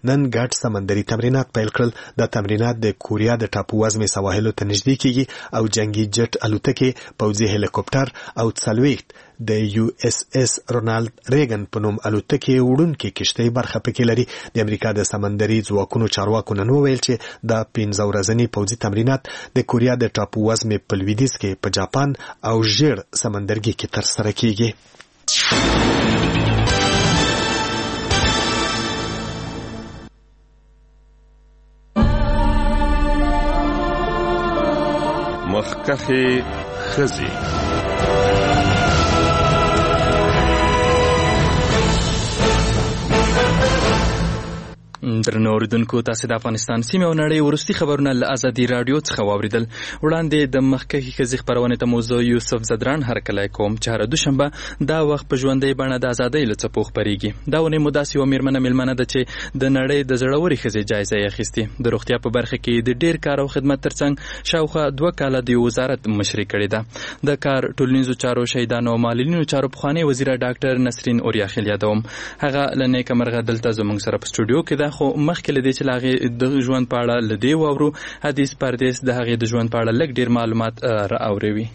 نن ګډ سمندري تمرینات پیل کړل. د تمرینات د کوریا د ټاپو وزمې سواحلو ته نږدې کیږي او جنگي جټ الوتکې، پوځي هلیکوپټر او 40 د USS رونالد ریګن په نوم الوتکې وړونکې کشتۍ برخه پکې لري. د امریکا د سمندري ځواکونو چارواکو نن وویل چې د 15 ورځني پوځي تمرینات د کوریا د ټاپو وزمې په لویدیځ کې په جاپان او ژیړ سمندرګي کې ترسره کیږي. مخکخي خزي درنو اوریدونکو، تاسو د افغانستان سیمه او نړۍ ورستي خبرونه له ازادي رادیو څخه واوریدل. وړاندې د مخکخي خزي خبرونه ته موضوع یوسف زدران هرکلی کوم چې هر دوشنبه دا وخت په ژوندۍ بڼه د ازادۍ له څپو خبريږي. دا ونې مداسي و میرمنه ده چې د نړۍ د زړوري خزي جایزه یې اخیستې. د روغتیا په برخه کې د ډیر کار او خدمت ترڅنګ شاوخوا 2 کاله د وزارت مشري کړې ده. د کار ټولنیزو چارو شهیدانو او معلولینو چارو پخوانی وزیر ډاکټر نسرین اوریاخیل یادوم. هغه لنې کمرغه دلته زموږ سره په سټوډیو کې ده، خو مخکې لدې چې لاغه د ژوند په اړه لدی وورو حدیث پردیس د هغه د ژوند په اړه لږ ډیر معلومات را اوروي.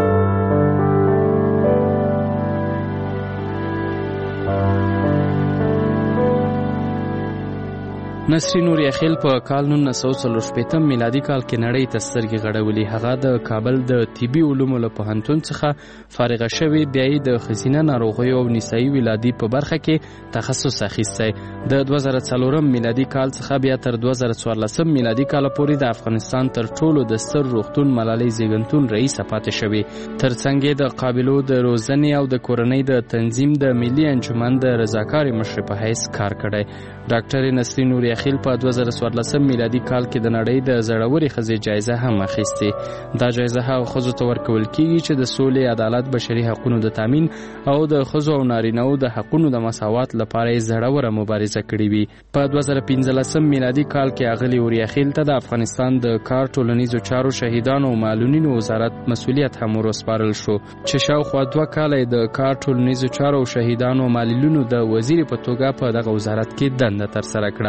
نسرین اوریاخیل په کال 1940 میلادي کال کې نړۍ ته سترګې غړولې. هغه د کابل د طبي علومو له پوهنتون څخه فارغه شوې، بیا یې د ښځینه ناروغیو او نسایي ولادي په برخه کې تخصص اخیستی. د 2004 میلادي کال څخه بیا تر 2014 میلادي کال پورې د افغانستان تر ټولو د ستر روغتون ملالۍ زیږنتون رئیس پاتې شوې. ترڅنګ د قابلو د روزنې او د کورنۍ د تنظیم د ملي انجمن د رضاکارې مشر په حیث کار کړی. ډاکټر نسرین اوریاخیل په 2014 میلادي کال کې د نړۍ د زړوري خزي جایزه هم اخیستې. دا جایزه هغه ښځو ته ورکول کیږي چې د سولې، عدالت، بشري حقوقو د تامین او د ښځو او نارینه‌و د حقوقو د مساوات لپاره زړوره مبارزه کړې وي. په 2015 میلادي کال کې اغلی اوریاخیل ته د افغانستان د کار ټولنیزو چارو شهیدانو او معلولینو وزارت مسؤلیت هم ورسپارل شو چې شاوخوا 2 کاله د کار ټولنیزو چارو او شهیدانو او معلولینو د وزیر په توګه په دغه وزارت کې دنده ترسره کړه.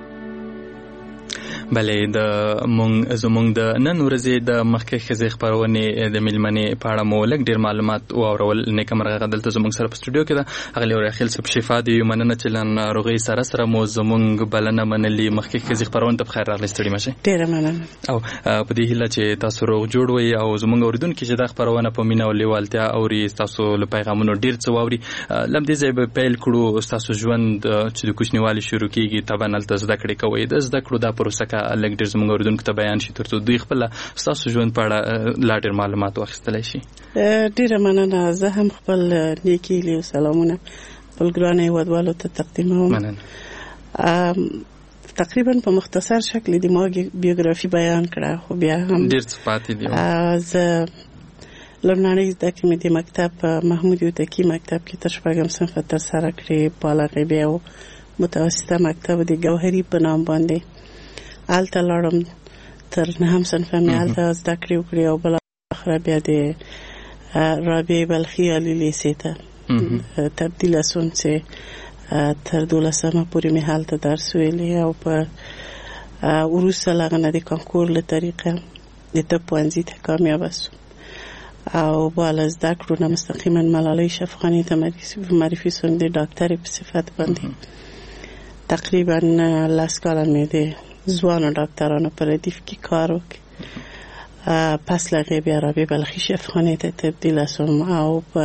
بلې زمونږ د نن ورځې د مخکې خزي خبرونه د ملمنې په اړه مو لږ ډیر معلومات او اورول. نیک مرغه دلته زمونږ سره په سټوډیو کې ده. اغلی اوریاخیل صاحب شفا دی مننه چې لن روغي سره مو زمونږ بلنه منلي. مخکې خزي خبرونه ته بخیر راغلی ستړي مشه. ډیر مننه. او په دې هیله چې تاسو روغ جوړ وي او زمونږ اوریدونکو چې د خبرونه په مینا او لیوالتیا اوري تاسو له پیغامونو ډیر څه واوري. لم دې ځای به پیل کړو تاسو ژوند چې د کوچنیوالي شروع کیږي طبعا الته زده کړې کوي. د زده کړو دا پروسه لږ ډیر زموږ اوریدونکو ته بیان شي ترڅو دوی خپل ستاسو ژوند په اړه لا ډیر معلومات واخیستلی شي. ډیره مننه. زه هم خپل نیکی لیو سلامونه خپل ګرانو هیوادوالو ته تقدیموم. مننه. تقریبا په مختصر شکل د ما بیوګرافي بیان کړه، خو بیا هم ډیر څه پاتې دي. زه لومړنۍ زده کړې مې د مکتب محمود یوتکی مکتب کې تر 4 صنف ترسره کړې. بالغه بیا او متوسطه مکتب د ګوهري په نام باندې هلته لاړم. تر 9 صنف مې هلته زده کړې وکړې او بالاخره بیا د رابعه بلخي عالی لیسې ته تبدیل شوم چې تر 12مه پورې مې هلته درس ویلی او په وروسته له هغه نه د کانکور له طریقه د طب پوهنځي ته کامیابه شوم او بالا زده کړو نه مستقیما ملالۍ شفاخانې ته معرفي شوم د ډاکټرې په صفت باندې. تقریبا 10 کاله مې د ځوانو ډاکټرانو په ردیف کې کار وکړ. پس له هغې بیا رابعه بلخي شفاخانې ته تبدیله شوم او په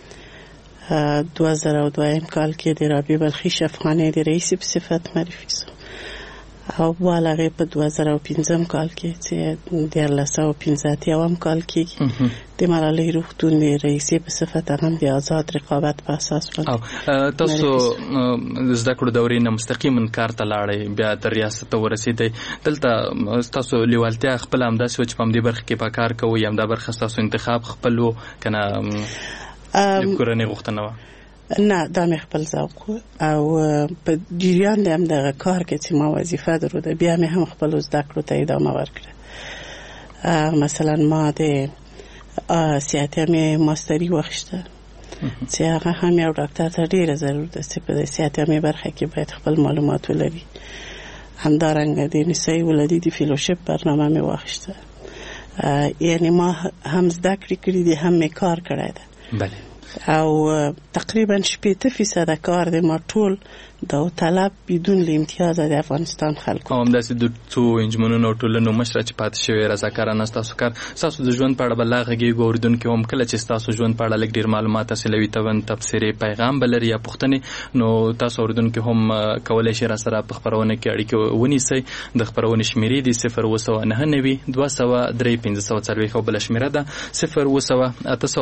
2002 کال کې د رابعه بلخي شفاخانې د رئیس په صفت معرفي شوم او بالا هغې په 2015 کال کې چې 1915 کال کې د ملالۍ روغتون د رئیسې په صفت هم د آزاد رقابت په اساس باندې. تاسو زده کړو دورې نه مستقیما کار ته لاړئ، بیا تر ریاست ته ورسېدئ. دلته ستاسو لیوالتیا خپله همداسې وه چې په همدې برخه کې په کار کوئ، همدا برخه ستاسو انتخاب خپل و که نه د کورنۍ غوښتنه وه؟ نه، دا مې خپل ذوق او په جریان د همدغه کار کې چې ما وظیفه درلوده بیا مې هم خپلو زده کړو ته ادامه ورکړه. مثلا ما د سیاحت مې ماستري واخیسته چې هغه هم یو ډاکټر ته ډیره ضرور ده چې په صحت عامه برخه کې باید خپل معلومات ولري. همدارنګه د نسایي ولادي د فیلوشپ برنامه مې واخیسته، یعنی ما هم زده کړې دي هم مې کار کړی ده. بله. او تقریبا 80% کار د ما ټول د طلب بدون امتیاز د افغانستان خلکو. هم داسې د څو انجمنونو ټولنو مشره چې پاتې شوی رضاکارانه ستاسو کار، ستاسو د ژوند په اړه بل غږیږو اوریدونکي هم کله چې ستاسو ژوند په اړه لږ ډیر معلومات حاصلوي تبصرې پیغام بلري یا پوښتنې، نو تاسو اوریدونکي هم کولای شئ راسره په خپرونه کې اړیکه ونیسئ. د خپرونې شمیرې دي 029 203 540 او بل شمیره ده 0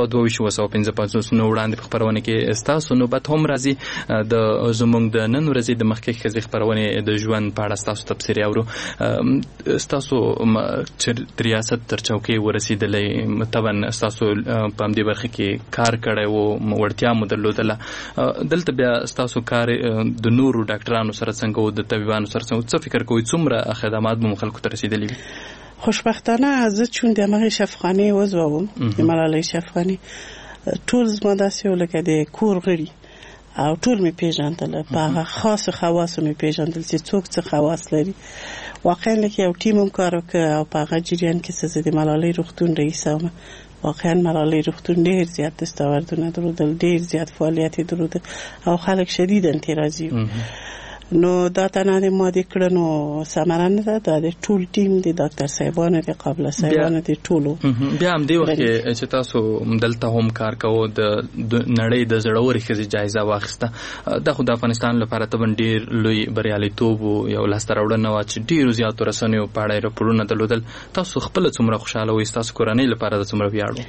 822 نو وړاندې په خپرونه کې ستاسو نوبت هم راځي. د زموږ د نن ورځې د مخکې ښځې خپرونې د ژوند په اړه ستاسو تبصرې اورو. ستاسو چې ریاست تر چوکۍ ورسېدلی، طبعا ستاسو په همدې برخه کې کار کړی و، وړتیا مو درلودله. دلته بیا ستاسو کار د نورو ډاکټرانو سره څنګه و، د طبیبانو سره څنګه؟ څه فکر کوئ څومره خدمات به مو خلکو ته رسېدلي وي؟ خوشبختانه زه چون د همغې شفاخانې عضوه وم، د ملالۍ شفاخانې، ټول زما داسې و لکه د کور غړي او ټول مې پیژندل، په هغه خاص خواصو مې پیژندل چې څوک څه خواص لري. واقعا لکه یو ټیم هم کار وکړ او په هغه جریان کې زه د ملالۍ روغتون رئیسه وم. واقعا ملالۍ روغتون ډېر زیات دستاوردونه درلودل، ډېر زیات فعالیت درلودل او خلک شدید انتراضي وو. نو دا تنها د ما د کړنو ثمره نه ده، دا د ټول ټیم د ډاکټر صاحبانو د قابله صاحبانو د ټولو. بیا هم دې وخت کې چې تاسو دلته هم کار کوو، د نړۍ د زړورې ښځې جایزه واخیسته، دا خو د افغانستان لپاره طبعا ډېر لوی بریالیتوب و، یو لاسته راوړنه وه چې ډېرو زیاتو رسنیو په اړه یې راپورونه درلودل. تاسو خپله څومره خوشحاله وئ؟ ستاسو کورنۍ لپاره د څومره ویاړ و؟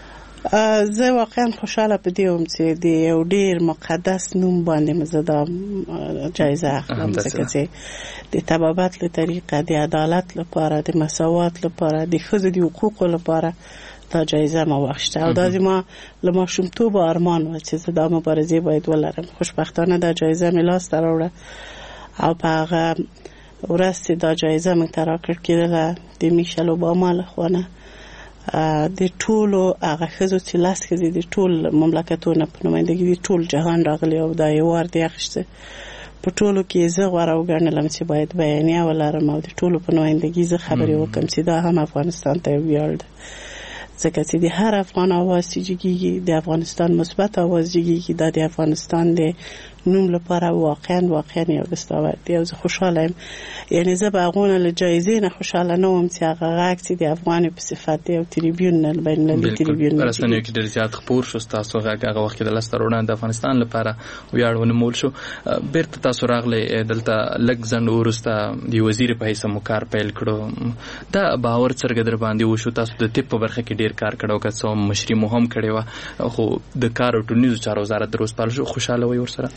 زه واقعا خوشحاله په دې وم چې د یو ډیر مقدس نوم باندې زه دا جایزه اخلم، ځکه چې د طبابت له طریقه د عدالت لپاره، د مساوات لپاره، د ښځو د حقوقو لپاره دا جایزه ما واخیسته او دا زما له ماشومتوبه ارمان و چې زه دا مبارزې باید ولرم. خوشبختانه دا جایزه مې لاسته راوړه او په هغه ورځ چې دا جایزه مې ته راکړل کېدله د میشل اوباما لخوا نه، د ټولو هغه ښځو چې لاس ښځې د ټول مملکتونو په نمایندګي د ټول جهان راغلي او دا ایوارډ یې اخیسته. په ټولو کې زه غوره وګڼلم چې باید بیانیه ولرم او د ټولو په نمایندګي زه خبرې وکړم چې دا هم افغانستان ته ویاړ ده، ځکه چې د هر افغان اواز چې جګیږي، د افغانستان مثبت اواز جګیږي، دا د افغانستان د نوم لپاره واقعا یو دستاورد دی. او زه خوشحاله یم، یعنی زه به هغونه له جایزې نه خوشحاله نه وم چې هغه غږ چې د افغاني په صفت دی او تریبیون نه بینالمللي تریبیون نه رسنیو کې ډېر زیات خپور شو ستاسو غږ، هغه وخت کې د لاسته راوړنه د افغانستان لپاره ویاړ ونومول شو. بیرته تاسو راغلی دلته لږ ځنډ وروسته د وزیر په حیث مو کار پیل کړو، دا باور څرګه در باندې وشو؟ تاسو د طب په برخه کې ډېر کار کړو، که څه مشري مو هم کړې وه، خو د کار او ټولنیزو چارو وزارت در وسپارل شو، خوشحاله وئ ورسره؟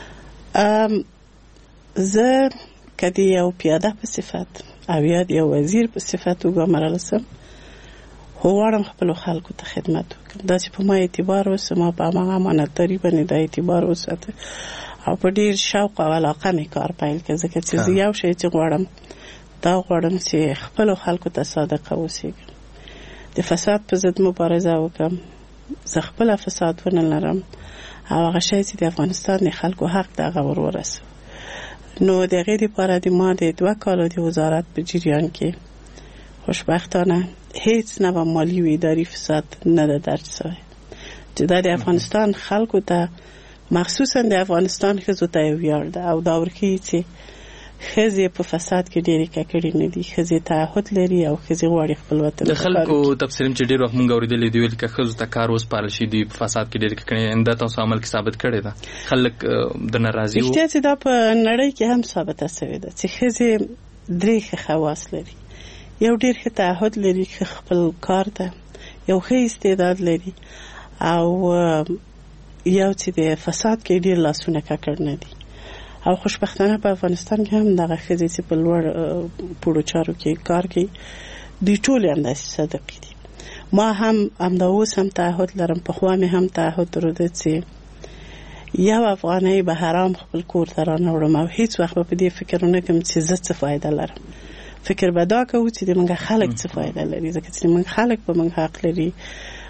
زه که د یو پیاده په صفت او یا د یو وزیر په صفت وګمارل سم، غواړم خپلو خلکو ته خدمت وکړم، دا چې په ما اعتبار وسه، ما په هماغه امانتداري باندې دا اعتبار وساته او په ډېر شوق او علاقه مې کار پیل کړ، ځکه چې زه یو شی چې غواړم دا غواړم چې خپلو خلکو ته صادقه اوسېږم، د فساد په ضد مبارزه وکړم، زه خپله فساد ونه لرم او هغه شی چې د افغانستان د خلکو حق د هغه ور ورسو. نو د هغې دپاره د ما د 2 کالو د وزارت په جریان کې خوشبختانه هیڅ نوع مالی و اداري فساد نه ده درج شوی، چې دا د افغانستان خلکو ته، مخصوصا د افغانستان ښځو ته یو ویاړ ده او دا ورښیي چې ښځې په فساد کې ډېرې ککړې نه دي، ښځې تعهد لري او ښځې غواړي خپل وطن. د خلکو تفسیر چې ډېر وخت مونږ اورېدلی دی ویل که ښځو ته کار وسپارل شي دوی په فساد کې ډېرې ککړې، دا تاسو عمل کې ثابت کړې ده؟ خلک درنه راضي وو؟ رښتیا چې دا په نړۍ کې هم ثابته شوې ده چې ښځې 3 ښه خواص لري، یو ډېر ښه تعهد لري خپل کار ته، یو ښه استعداد لري او یو چې د فساد کې ډېر لاسونه ککړ نه دي. او خوشبختانه په افغانستان کې هم دغه ښځې چې په لوړ پوړو چارو کې کار کوي دوی ټولې همداسې صادقې دي. ما هم همدا اوس هم تعهد لرم، پخوا مې هم تعهد درلوده چې یو افغانۍ به حرام خپل کور ته رانه وړم او هیڅ وخت به په دې فکر ونه کړم چې زه څه فایده لرم. فکر به دا کوو چې د موږ خلک څه فایده لري، ځکه چې موږ خلک به موږ حق لري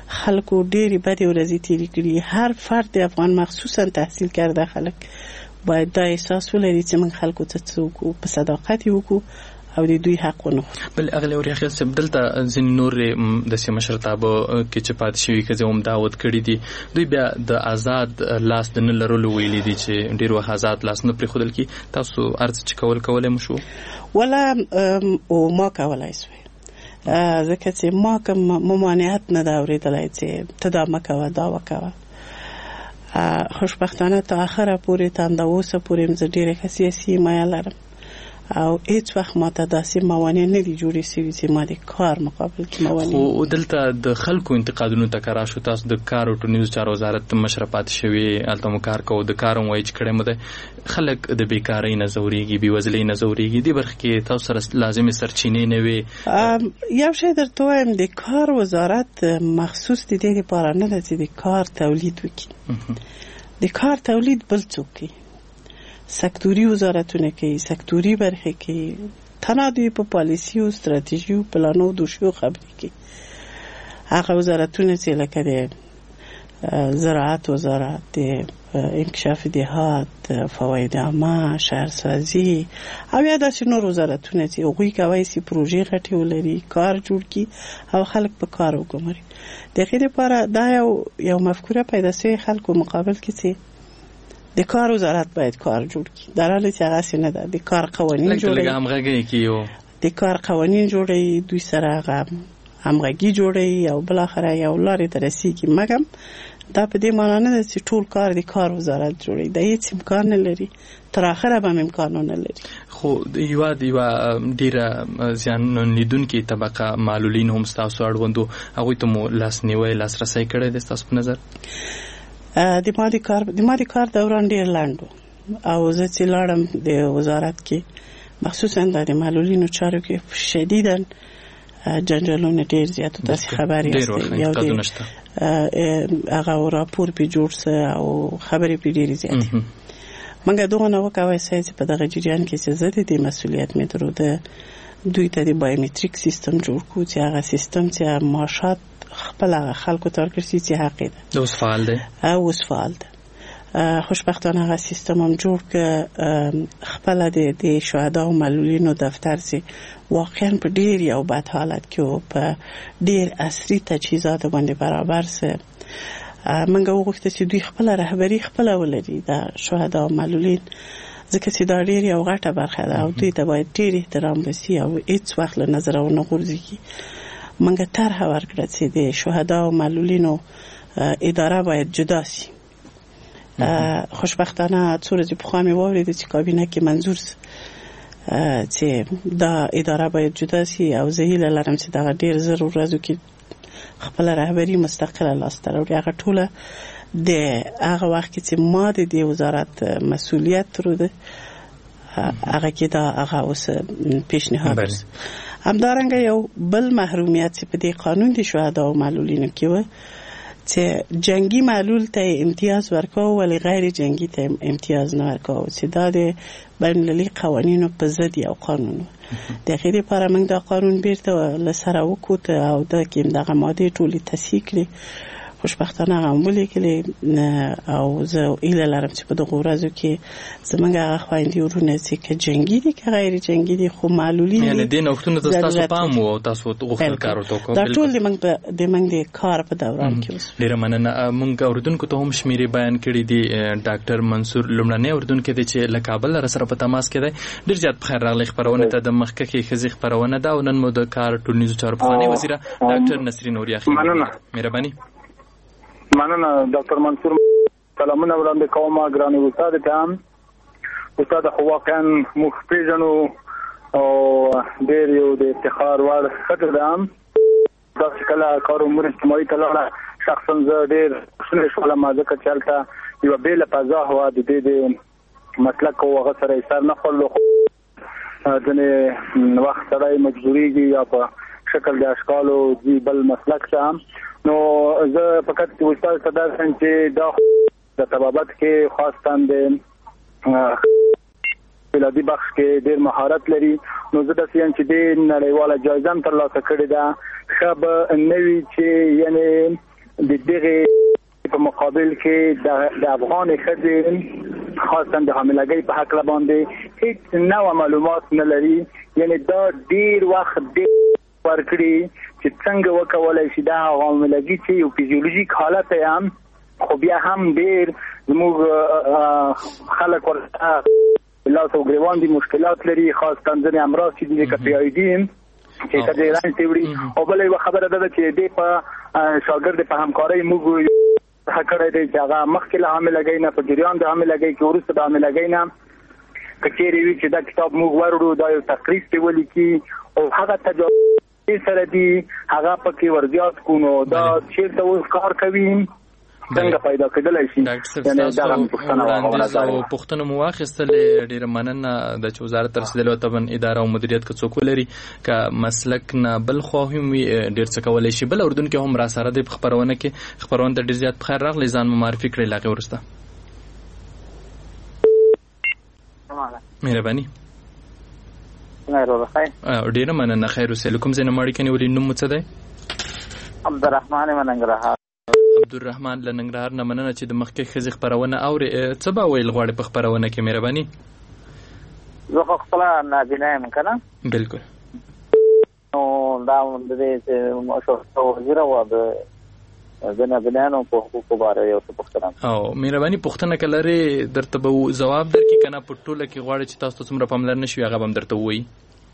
خلکو ډېرې بدې ورځې تېرې کړي. هر فرد د افغان مخصوصا تحصیل کرده خلک باید دا احساس ولري چې موږ خلکو ته څه وکړو، په صداقت یې وکړو او د دوی حق ونه خورو. بل اغلی وریاخیل صاحب دلته ځینې نور داسې مشرتابه کې چې پاتې شوي ښځې هم دعوت کړي دي، دوی بیا د آزاد لاس د نه لرلو ویلي دي چې ډېر وخت آزاد لاس نه پرېښودل کي. تاسو عرض چې کولی مو شو؟ ولا ما کولی سوی، ځکه چې ما کوم ممانعت نه ده اورېدلی چې ته دا مه کوه دا وکوه. خوشبختانه تا آخره پورې تنده اوسه پورې زه ډېره ښه سیاسي حمایه لرم او هیڅ وخت ماته داسې موانع نه دي جوړې سوي چې ما د کار مقابل کې موانع. خو دلته د خلکو انتقادونو ته که راشو، تاسو د کار او ټولنیزو چارو وزارت مشره پاتې شوي، هلته مو کار کوو، د کار هم وایي چې کړی مو دی. خلک د بیکارۍ نه ځورېږي، بېوزلۍ نه ځورېږي. دې برخه کې تاسو سره لازمې سرچینې نه وي؟ یو شی درته وایم، د کار وزارت مخصوص د دې لپاره نه ده چې د کار تولید وکړي. د کار تولید بل څوک کوي، سکتوري وزارتونه کوي، سکتوري برخې کوي. تنها دوی په پالیسي او ستراتیژي او پلانو دوشیو خبرې کوي. هغه وزارتونه چې لکه د زراعت وزارت، د انکشاف دهات، فواید عامه، شهرسازي او یا داسې نور وزارتونه چې هغوی کولی شي پروژې غټې ولري، کار جوړ کړي او خلک په کار وګماري. د هغې لپاره دا یو مفکوره پیدا شوې خلکو مقابل کې چې د کار وزارت باید کار جوړ کړي، در حالی چې هغسې نه ده. د کار قوانین جوړوي، د کار قوانین جوړوي، دوی سره هغه همغږي جوړوي او بالاخره یو لارې ته رسېږي. مګم دا په دې معنا نه ده چې ټول کار د کار وزارت جوړوي، دا هیڅ امکان نه لري، تر آخره به هم امکانونه لري. خو یوه ډېره زیان لیدونکې طبقه معلولین هم ستاسو اړوندو، هغوی ته مو لاسنیوی لاسرسی کړی دی ستاسو په نظر؟ د ما د کار دوران ډېر لنډ و او زه چې لاړم د وزارت کې مخصوصا د معلولینو چارو کې شدیداً جنجالونه ډېر زیات و. تاسې خبر یاست یو هغه راپور پې جوړ سه او خبرې پې ډېرې زیاتې. موږ دغه نه وکوی سئ چې په دغه جریان کې چې زه د دې مسؤلیت مې درلوده، دوی ته د بایومتریک سیستم جوړ کړو چې هغه سیستم چې معاشات خپل هغه خلکو ته ورکړل شي چې حق یې ده. اوس فعال دی؟ اوس فعال ده. خوشبختانه هغه سیستم هم جوړ که خپل د شهدا او معلولینو دفتر چې واقعا په ډېر یو بد حالت کې او په ډېر عصري تجهیزاتو باندې برابر سه. موږ وغوښته چې دوی خپل رهبري خپل ولري د شهدا او معلولین، ځکه چې دا ډېر یو غټه برخه ده او دوی ته باید ډېر احترام وشي او هیڅ وخت له نظره ونه غورځېږي. موږ طرحه ورکړه چې د شهدا او معلولینو اداره باید جدا شي. خوشبختانه څو ورځې پخوا مې واورېده چې کابینه کې منظور چې دا اداره باید جدا شي او زه هیله لرم چې دغه ډېر زر ورځو کې خپل رهبري مستقله لاسته راوړي. هغه ټوله د هغه وخت کې چې ما د دې وزارت مسؤلیت درلوده هغه کې دا هغه اوس پیشنهاد همدارنګه یو بل محرومیت چې په دې قانون د شهدا او معلولینو کې و چې جنگي معلول ته امتیاز ورکاو ولی غیر جنگي ته امتیاز نه ورکاو، چې دا د بین المللي قوانینو په ضد یو قانون و. د هغې لپاره موږ دا قانون بیرته له سره وکوت او دا کې دغه مادې ټولې تصحیح کړې. خوشبختانه هغه هم ولیکلې او زه هیله لرم چې په دغو ورځو کې زموږ هغه خویندې ورونه چې که جنګي دي که غیر جنګي دي خو معلولین یعنې دې نوښتونو ته ستاسو پام و او تاسو غوښتل کار ورته وکړو؟ دا ټول د موږ د کار په دوران کې اوس. ډېره مننه. موږ اورېدونکو ته هم شمېرې بیان کړي دي. ډاکټر منصور لومړنی اورېدونکی دی چې له کابل سره په تماس کې دی. ډېر زیات په خیر راغلی خپرونې ته. د مخکښې ښځې خپرونه ده او نن مو د کار ټولنیزو چارو پخوانۍ وزیره ډاکټر نسرین اوریاخیل. مهرباني. مننه ډاکټر منصور. سلامونه وړاندې کوم ګرانې استاد ته. استاد خو واقعا موږ پېژنو او ډېر یو د افتخار وړ ښځه ده. داسې کله کار امور اجتماعي ته لاړه شخصا زه ډېر خوشحاله شولم ځکه چې هلته یوه بېله فضا وه. د دې د مسلک او هغه سره یې سر نه خوړلو. ځینې وخت سړی مجبورېږي یا په شکل د اشکالو ځي بل مسلک ته. نو زه فقط استاد ته دا وایم چې دا د طبابت کې خاصتاً د فلادي بخش کې ډېر مهارت لري. نو زه داسې یم چې دې نړیواله جایزه هم ترلاسه کړې ده. ښه به نه وي چې یعنې د دغه په مقابل کې د افغان ښځې خاصه د حاملګۍ په حق باندې هیڅ نوې معلومات نه لري. یعنی دا ډیر وخت ورکړي چې څنګه وکولای شي دا حاملګي چې یو فزیولوژیک حالت هم خو بیا هم ډیر زموږ خلک ورته لاس او ګریوان دي مشکلات لري، خاص ځینې امراض چې دي لکه پی آی ډي چې کله ایران ته وړي. او بل یو خبره ده چې د په شاګرد په همکارۍ موږ حکړه دی چې هغه مخکې له حاملګۍ نه په جریان د حاملګۍ کې ورسته د حاملګۍ نه کچېری وی چې دا کتاب موږ ورړو دا یو تقریر دی ولیکي او هغه تجربه سره دی هغه پکې ورزيات کونو دا چیرته اوس کار کوي څنګه پیدا کېدلای شي. یعنی دا پښتنه او پښتنه مو واخیستل ډیره مننه د وزارت رسیدلو تبن اداره او مدیریت کې څوک لري ک مسلک نه بل خو هم ډیر څه کولای شي. بل اردن کې هم را سره د خبرونه کې خبرونه د ډیر زیات بخیر راغلی ځان معرفي کړی لاغه ورسته مهرباني. ډیره مننه. خیر اوسه. کوم ځای نه ماړی کني ولې نوم څه دی؟ عبدالرحمن مننګرهار. عبدالرحمن لننګرهار نه مننه چې د مخکې خزي خبرونه اوري. څه به ویل غواړي په خبرونه کې مهرباني؟ زه خو خپل نابینا یم کنه. بالکل. نو دا د دې مشورته وزیر و د نابینانو په حقوقو باندې یو څه پوښتنه او مهرباني پوښتنه کلري درته به جواب درکې کنه په ټوله کې غواړي چې تاسو څومره پاملرنه شي هغه هم درته وایي.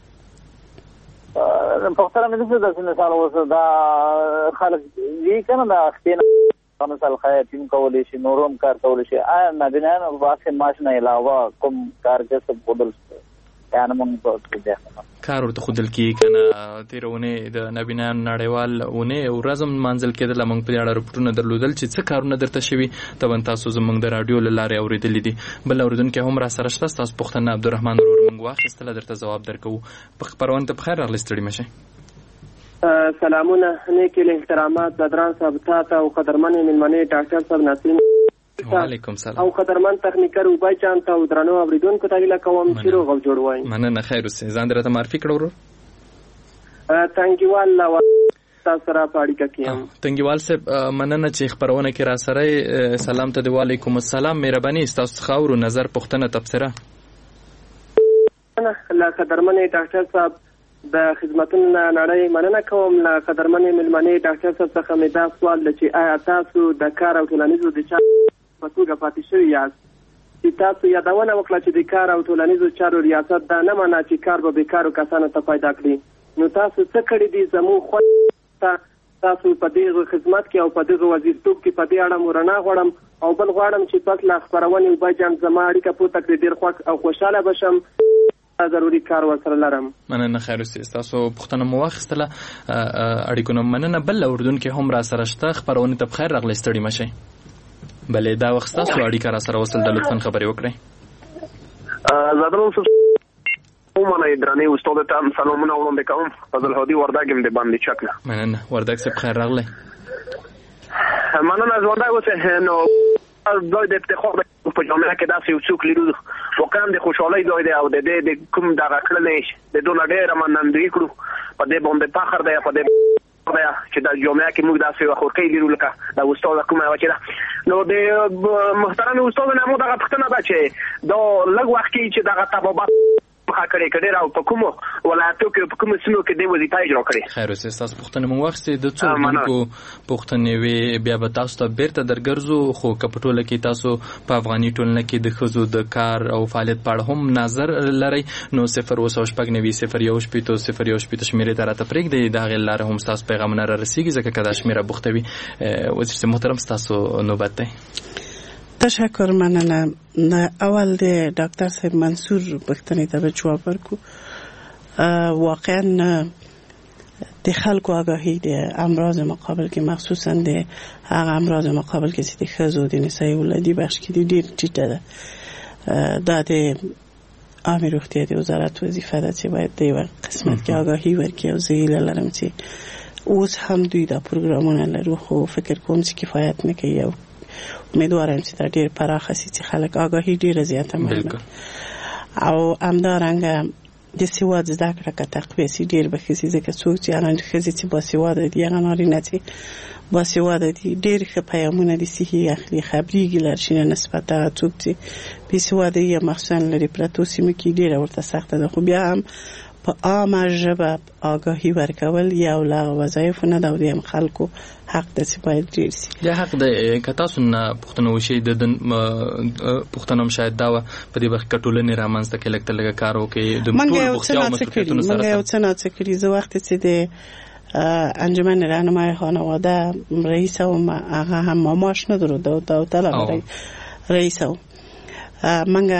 پوښتنه مې څه ده چې مثال اوس دا خلک یې کنه دا اختیار مثال خیاطین کولی شي نورم کار کولی شي آیا نابینانو واسه معاش نه علاوه کوم کار کسب بدل یعنی مونږ په دې کار ورته خودل کی کنه تیرونه د نبینان نړیوال ونه ورځم منځل کېدل موږ په اړه رپورټونه درلودل چې څه کارونه درته شوي تبن تاسو زموږ د رادیو لاره اوریدلې دي. بل اوردون کې هم را سره شته تاسو پوښتنه عبدالرحمن ورور موږ واخیستله درته جواب درکو. په خبرونه ته بخیر راغلی ستړي مشه. سلامونه نیک احترامات بدران صاحب ته او قدرمن ملمنې ډاکټر صاحب نسیم وعلیکم سلام او قدرمن تخنیکر وبای چان ته درنو اوریدونکو ته ویل کوم چې روغ او جوړ وای. مننه. خیر اوسه. ځان درته معرفي کړو ورور. تنګیوال لا تاسو سره پاړی کیم. تنګیوال صاحب مننه چې خبرونه کې را سره سلام ته. وعلیکم السلام. مهرباني تاسو خاور نظر پښتنه تبصره. لا قدرمن ډاکټر صاحب د خدمتونو نړۍ مننه کوم. لا قدرمن ملمنې ډاکټر صاحب څخه مې دا سوال چې آیا تاسو د کار او ټولنیزو د په توګه پاتې شوي یاست چې تاسو یادونه وکړه چې د کار او ټولنیزو چارو ریاست دا نه منع چې کار به بیکارو کسانو ته پیدا کړي. نو تاسو څه کړي دي زموږ خو تاسو په دې خدمت کې او په دې وظیفتوب کې په دې اړه مورنا غواړم او بل غواړم چې پس لا خبرونه وبای جام زما اړیکه پوره کړې ډیر خوښ او خوشاله بشم ضروري کار ورسره لرم. مننه. خیر اوسه. تاسو پښتنه مو واخیستله اړیکونه مننه. بل اردن کې هم را سره شته خبرونه ته بخیر راغلی ستړي مشه. بلې دا وخت تاسو اړیکه را سره وصل د لطفاً خبرې وکړئ. زادرو ومنه درانه استاد ته سلامونه وړاندې کوم. فضل هادي وردګم د باندې چکنه. مننه. وردګ صاحب خیر راغلی. مننه. ژوندۍ اوسه. نو د افتخار په جامعه کې داسې یو څوک لرو واقعا د خوشحالۍ ځای دی او د دې کوم دغه کړلې د دونه ډېره منندوی کړو په دې باندې فخر دی په دې چې د جامعه کې موږ داسې وخورکې لرو لکه د استاد کومه وچه ده. نو د محترم استاد نه مو دغه پښتنه ده چې دا لږ وخت کې چې دغه طبابت خاکړې کړي او په کوم ولایتو کې په کوم سنو کې د وظیفه اجرا کړي. خیر اوسه. تاسو پښتنه مو وخت د څو دونکو پښتنې وی بیا به تاسو ته بیرته درګرځو خو کپټوله کې تاسو په افغاني ټولنه کې د خزو د کار او فعالیت په اړه هم نظر لري. نو 0 شمیرې ته راته پرېږدئ د هغې لاره هم ستاسو پیغامونه را رسیږي ځکه که دا شمیره بوخته وي. وزیر صاحب محترم ستاسو نوبت دی. تشکر. مننه. اول د ډاکټر صاحب منصور پښتنې ته جواب ورکو. واقعا د خلکو آگاهی د امراض مقابل کې مخصوصا د هغه امراض مقابل کې چې د ښځو د نسایي ولادي بخش کې ډېر ټیټه ده. دا د عامه روغتیا د وزارت وظیفه ده چې باید د یو قسمت کې آگاهی ورکړي او زه هیله لرم چې اوس هم دوی دا پروګرامونه لرو خو فکر کوم چې کفایت نه کوي او امیدوارم چې دا ډېر پراخه شي چې خلک آگاهی ډېره زیاته مهمه او همدارنګه د سواد زده کړه که تقویه سي ډېر به ښه سي ځکه څوک چې هغه ښځې چې باسواده دي هغه نارینه چې باسواده دي ډېر ښه پیغامونه د صحي اخلي خبرېږي له هر شي نه نسبت هغه څوک چې بېسواده یا مخصوصا لرې پرتو سیمو کې ډېره ورته سخته ده خو بیا هم په عامه ژبه آگاهي ورکول یو له وظایفو نه ده او د خلکو حق ده چې باید ډېر سي دا حق ده که تاسو نه پوښتنه وشي د پوښتنه هم شاید دا وه په دې وخت کې ټولنې رامنځته کې لږ تر لږه کار وکړي د ټولو بوختیا او مسؤلیتونو سره موږ یو څه ناڅه کړي زه وخت چې د انجمن راهنمای خانواده رئیس وم هغه هم ماماش ندروده و داوطلب رئیس وم موږ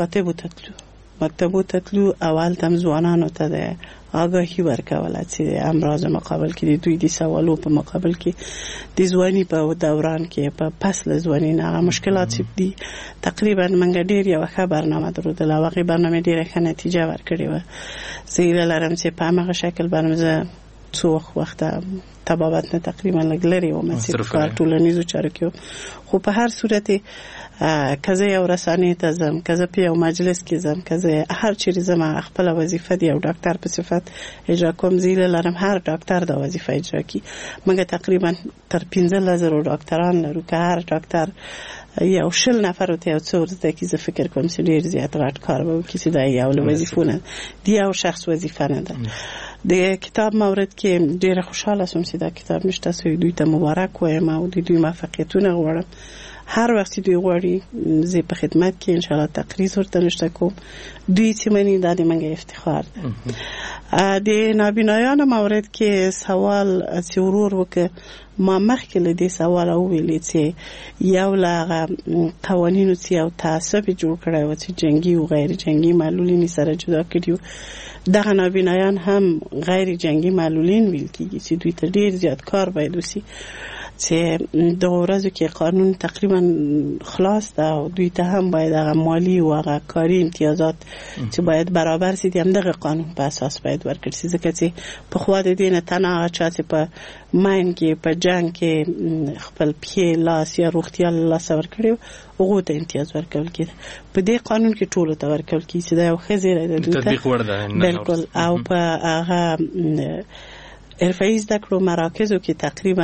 مکتبو تتلو اول تم ځوانانو ته د آگاهي ورکوله چې امراض مقابل کې د دوی د سوالو په مقابل کې د ځواني په دوران کې په فصل ځواني نه مشکلات دي تقریبا موږ ډېر یو ښه برنامه درلوده او هغه برنامه ډېره ښه نتیجه ورکړې وه زه هیله لرم چې په هماغه شکل برنامه څو وخت تبابت نه تقریبا لږ لرې وم چې کار ټولنیزو چارو کې خو په هر صورت که زه یو رسانې ته ځم که زه په یو مجلس کې ځم که زه هر چیرې ځم خپله وظیفه د یو ډاکټر په صفت اجرا کوم زه هیله لرم هر ډاکټر دا وظیفه اجرا کړي موږ تقریبا تر 15,000 ډاکټران لرو که هر ډاکټر یو 10 نفر ته یو څو ورته کې زه فکر کوم چې ډېر زیات غټ کار به وکړي چې دا یو له وظیفو نه دی یو شخص وظیفه نه ده د کتاب مورد کې ډېره خوشحاله شوم چې دا کتاب نشته سوی دوی ته مبارک وایم او د دوی موفقیتونه غواړم هر وخت دوی غواړي زه په خدمت کې ان شاء الله تقریر ورته نشته کوم دوی چې منی دا د منګه افتخار ده د نابینایانو مورد کې سوال چې ورور وکړه ما مخکې له دې سوال او ویلې چې یو لا قوانینو چې یو تعصب جوړ کړی و چې جنگي او غیر جنگي معلولین سره جدا کړیو دغه نابینایان هم غیر جنگي معلولین ویل کیږي چې دوی ته ډیر زیات کار باید وسی چې د ورځو کې قانون تقریبا خلاص ده او دوی ته هم باید هغه مالی او هغه کاری امتیازات چې باید برابر سي دغه قانون په اساس باید ورکړي شي ځکه چې په خوا د دې نه تنه هغه چا چې په ماین کې په جنگ کې خپل پښې لاس یا روغتیا لاس ورکړي هغه ته امتیاز ورکول کېده په دې قانون کې ټول ته ورکول کېږي چې دا یو خزیره ده تطبیق ورده بالکل او په هغه حرفه‌ای زده کړو مراکزو کې تقریبا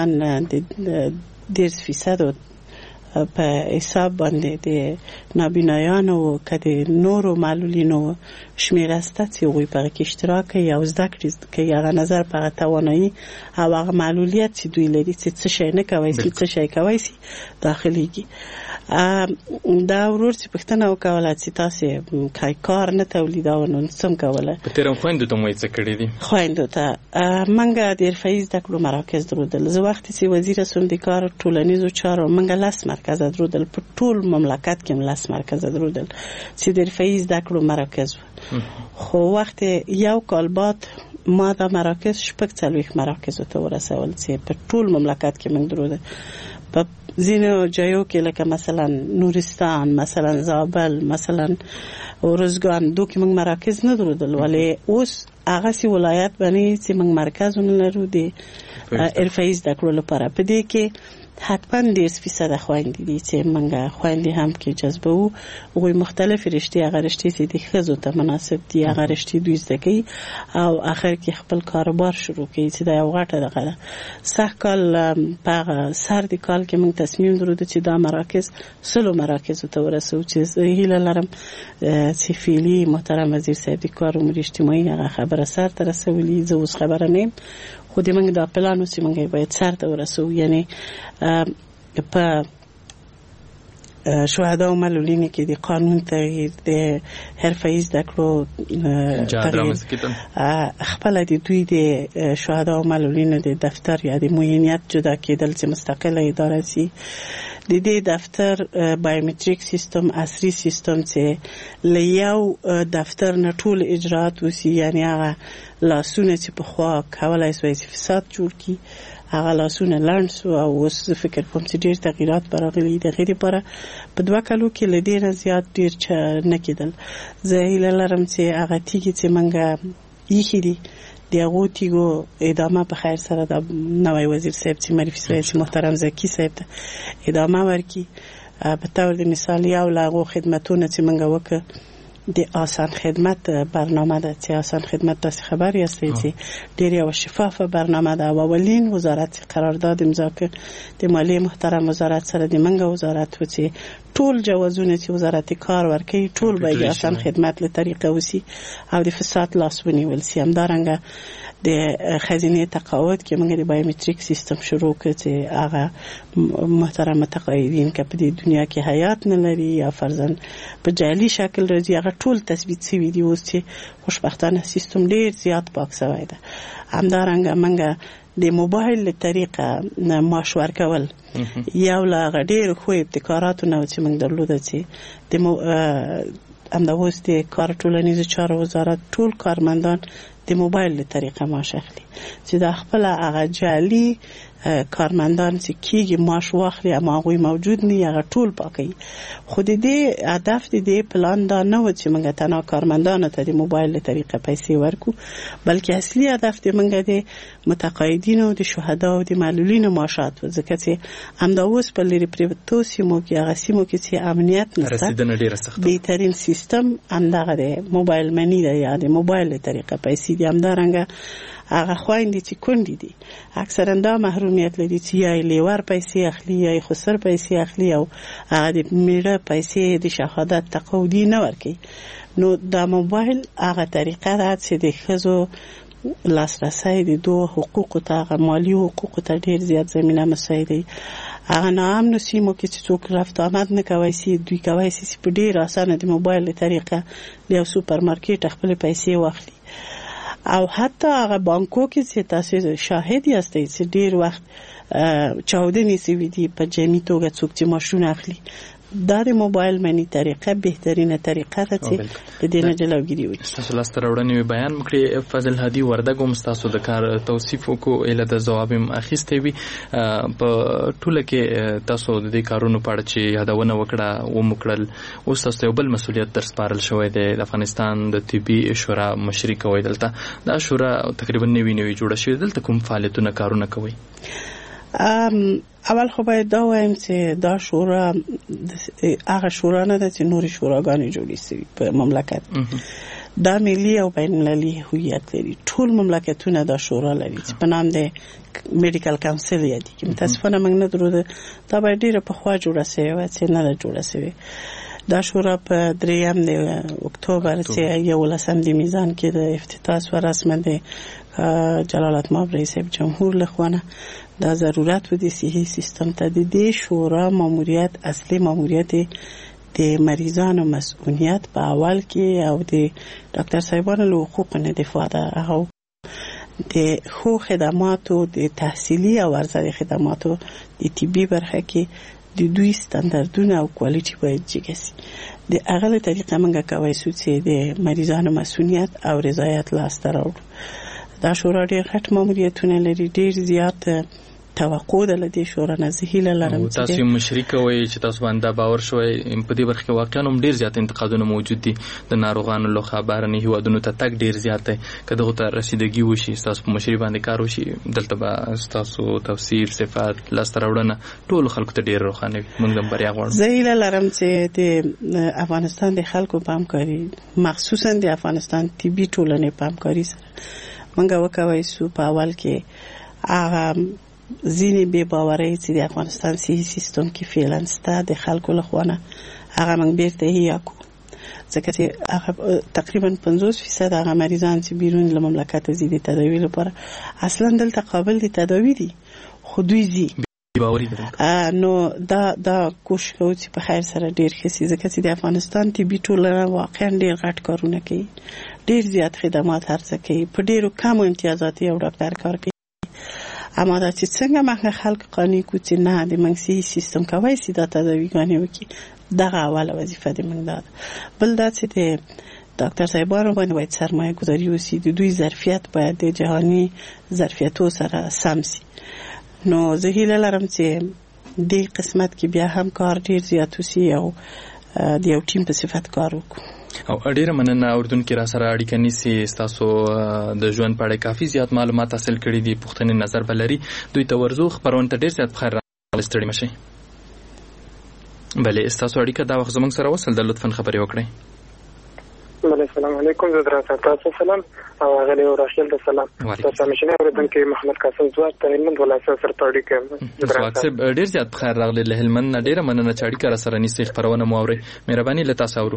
10% په حساب باندې د نابینایانو او کده نورو معلولینو شمیره سته چې وي په کې اشتراک یا زده کړې کې هغه نظر په توانایي او هغه معلولیت چې دوی لري چې څه شي نه کوي څه شي کوي سي داخليږي دا ورور چې پښتنه وکوله چې تاسو کار نه تولیدونه سم کوله په تیرم خويندو ته موي څه کړی دي خويندو ته منګه د حرفه‌ای زده کړو مراکز درلودل زه وخت چې وزیر سندیکار ټولنیزو چارو منګه لاس مرکز درلودل په ټول مملکت کې لاس مرکز درلودل چې د حرفه‌ای زده کړو مراکز خو وخت یو کال بعد ما دا مراکز شپږ څلوېښت مراکزو ته ورسول چې په ټول مملکت کې موږ درلوده په ځینو ځایو کې لکه مثلا نورستان مثلا زابل مثلا ورزګان دوی کې موږ مراکز نه درلودل ولی اوس هغه سي ولایت باندې چې موږ مرکزونه لرو دي حرفه‌ای زده کړو لپاره په دې کې حتما 10% خويندې دي چې منګه خويندې هم کې جذبه وو غوي مختلف رشتې هغه رشتې چې د ښځو ته مناسب دي هغه رشتې دوی زده کوي او اخر کې خپل کاروبار شروع کوي چې دا یو غټه دغه صح کال په سر د کال کې موږ تصمیم درلود چې دا مراکز سلو مراکز ته ورسو چې هیله لرم چې فعلی محترم وزیر صاحب د کار امور اجتماعي هغه خبره سر ته رسولي زه اوس خبره نیم خو د موږ دا پلانو چې موږ باید سر ته ورسو یعنی په شهدا او معلولین کې د قانون تغییر د حرفه‌ای زده کړو خپل د دوی د شهدا او معلولین د دفتر یا د معینیت جدا کېدل چې مستقله اداره سي د دې دفتر بایومټریک سیستم عصري سیستم چې لیاو دفتر نه ټول اجرات وسی یعنی هغه لاسونه چې په خوا کولای شي فساد جوړ کی هغه لاسونه لاند سو او اوس فکر کوم چې ډیر تغیرات برغلي د غیر لپاره په 2 کالو کې لدې نه زیات ډیر نه کېدل زه هیله لرم چې هغه تیږي چې منګه یې دي دیغه تیګو ادامه په خیر سره د نوې وزیر صاحب چې معرفي سره محترم زکی صاحب ته ادامه ورکړي په تور د مثال یو لاغو خدماتونه چې منګه وکړه د آسان خدمت برنامه ده چې آسان خدمت تاسو خبر یاستئ چې ډېر یو شفافه برنامه ده. اولین وزارت قرارداد امضا کړ د مالیې محترم وزارت سره د منګه وزارت و چې ټول جوازونه چې وزارت کار ورکوي ټول به د آسان خدمت له طریقه وسی او د فساد لاس ونیول سي. همدارنګه د خزینه تقاعد کې موږ د بایومټریک سیستم شروع کړ چې هغه محترم متقاعدین که په دې دنیا کې حیات نه لري یا فرضاً په جعلي شکل راځي هغه ټول تثبیت شوي دي. اوس چې خوشبختانه سیستم ډېر زیات پاک شوی ده. همدارنګه موږ د موبایل له طریقه معاش ورکول یو له هغه ډېرو ښو ابتکاراتو نه چې موږ درلوده چې همدا اوس د کار ټولنیزو چارو وزارت ټول کارمندان د موبایل له طریقه معاش اخلي چې د خپل هغه جعلي کارمندان چې کیږي معاش واخلي اما هغوی موجود نه هغه ټول پاکي. خو د دې هدف د دې پلان دا نه و چې موږ تنها کارمندانو ته د موبایل له طریقه پیسې ورکو بلکې اصلي هدف د موږ د متقاعدینو د شهدا او د معلولینو معاشات و ځکه چې همدا اوس په لري پریوتو سیمو کې هغه سیمو کې چې امنیت نشته بهترین سیستم همدغه د موبایل منی دی یا د موبایل له طریقه پیسې دي. همدارنګه هغه خويندې چې کونډې دي اکثرا دا محرومیت لري چې یا لیور پیسې اخلي یا خسر پیسې اخلي او هغه د میړه پیسې د شهادت تقاعدي نه ورکوي. نو دا موبایل هغه طریقه ده چې د ښځو لاسرسی د دوه حقوقو ته مالی حقوقو ته ډېر زیات زمینه مساعد دی. هغه ناامنو سیمو کې چې څوک رفت آمد نه کوي سي دوی کوي چې په ډېر اسانه د موبایل طریقه له سوپر مارکیټ خپل پیسې واخلي او حتی هغه بانکو کې چې تاسو شاهد یاستئ چې ډېر وخت چاودنې سوي دي په جمعي توګه څوک چې ماشوم اخلي. دا د موبایل منی طریقه بهترینه طریقه ده چې د دې نه جلوګیری وکړي. تاسو لاس تر وړاندې بیان مکړي فضل هادي وردګ هم تاسو د کار توصیف وکړو اله د جواب اخیستې وي په ټوله کې تاسو د دې کارونو په اړه چې یادونه وکړه و مکړل. اوس تاسو یو بل مسولیت در سپارل شوی دی د افغانستان د طبي شورا مشري کوي. دلته دا شورا تقریبا نوی جوړه شوې. دلته کوم فعالیتونه کارونه کوي؟ اول خو باید دا وایم چې دا شورا هغه شورا نه ده چې نورې شوراګانې جوړې شوي په مملکت. دا ملي او بین المللي هویت لري. ټول مملکتونه دا شورا لري چې په نام د میډیکل کونسل یادېږي. متاسفانه موږ نه درلوده. دا باید ډېره پخوا جوړه شوې وه چې نه ده جوړه شوې. دا شورا په 3 د اکتوبر چې 11 د میزان کې د افتتاح و رسم د جلالت مآب رئیس جمهور لخوانه دا ضرورت و د صحي سیستم ته د دې شورا ماموریت اصلي ماموریت د مریضانو مسؤلیت په اول کې او د ډاکټر صاحبانو له حقوقو نه دفاع ده. هغه د خو خدماتو د تحصیلي او ارزښت خدماتو د طبي برخه کې د دوی ستاندردونه او کوالټي باید جګه شي. د هغه له طریقه موږ کولی شو چې د مریضانو مسؤلیت او رضایت لاسته راوړو. دا شورا ډېر غټ ماموریتونه لري. ډېر زیات توقع ده له دې شورا نه. زه هیله لرم چې تاسو مشري کوئ چې تاسو باندې باور شوی په دې برخه کې واقعا هم ډېر زیات انتقادونه موجود دي د ناروغانو له خبرنې هیوادونو ته تک ډېر زیات دی. که دغه ته رسیدګي وشي تاسو په مشري باندې کار وشي دلته به تاسو توصیف صفات لاسته راوړنه ټول خلکو ته ډېر روښانه وي. موږ هم بریا غواړو. زه هیله لرم چې د افغانستان د خلکو په همکاري مخصوصا د افغانستان طبي ټولنې په همکاري سره موږ وکولی شو په اول کې هغه ځینې بې باورۍ چې د افغانستان صحي سیستم کې فعلا شته د خلکو لخوا نه هغه موږ بیرته احیا کړو. ځکه چې هغه تقریبا 50% هغه مریضان چې بیرون له مملکت ځي د تداوي لپاره اصلا دلته قابل د تداوي دي خو دوی ځي. نو دا کوشش کوي چې په خیر سره ډیر ښه شي ځکه چې د افغانستان طبي ټولنه واقعا ډیر غټ کارونه کوي. ډیر زیات خدمات عرضه کوي. په ډیرو کم امتیازات یو ډاکټر کار کوي. اما دا چې څنګه موږ خلک قانع کو چې نه د منسي سیستم کوي چې دا تداویګانې وکړي دغه اوله وظیفه د موږ ده. بل دا چې د ډاکټر صاحبانو باندې باید سرمایه گذاري وشي. د دوی ظرفیت باید د جهاني ظرفیتو سره سم شي. نو زه هیله لرم چې دې قسمت کې بیا هم کار ډیر زیات وشي او د یو ټیم په صفت کار وکړو. او ډیره مننه اردن کې را سره اړیکه نیسي. تاسو د ژوند په اړه کافي زیات معلومات حاصل کړي دي. پوښتنې نظر بلري دوی ته ورزو خبرونه ته ډیر زیات بخیر راستړي مشي. بله تاسو اړیکه دا وخت زموږ سره وصل د لطفاً خبرې وکړئ. بله السلام علیکم. زه درته تاسو سلام او غلی وراشل د سلام. تاسو مشنه اوریدونکو محمد قاسم زوار ته هلمند ولایت سره تړي کوم. زوات ډیر زیات بخیر راغلی له هلمند ډیره مننه چاړي کار سره نيسي خبرونه مو اوري. مهرباني له تاسو اورو.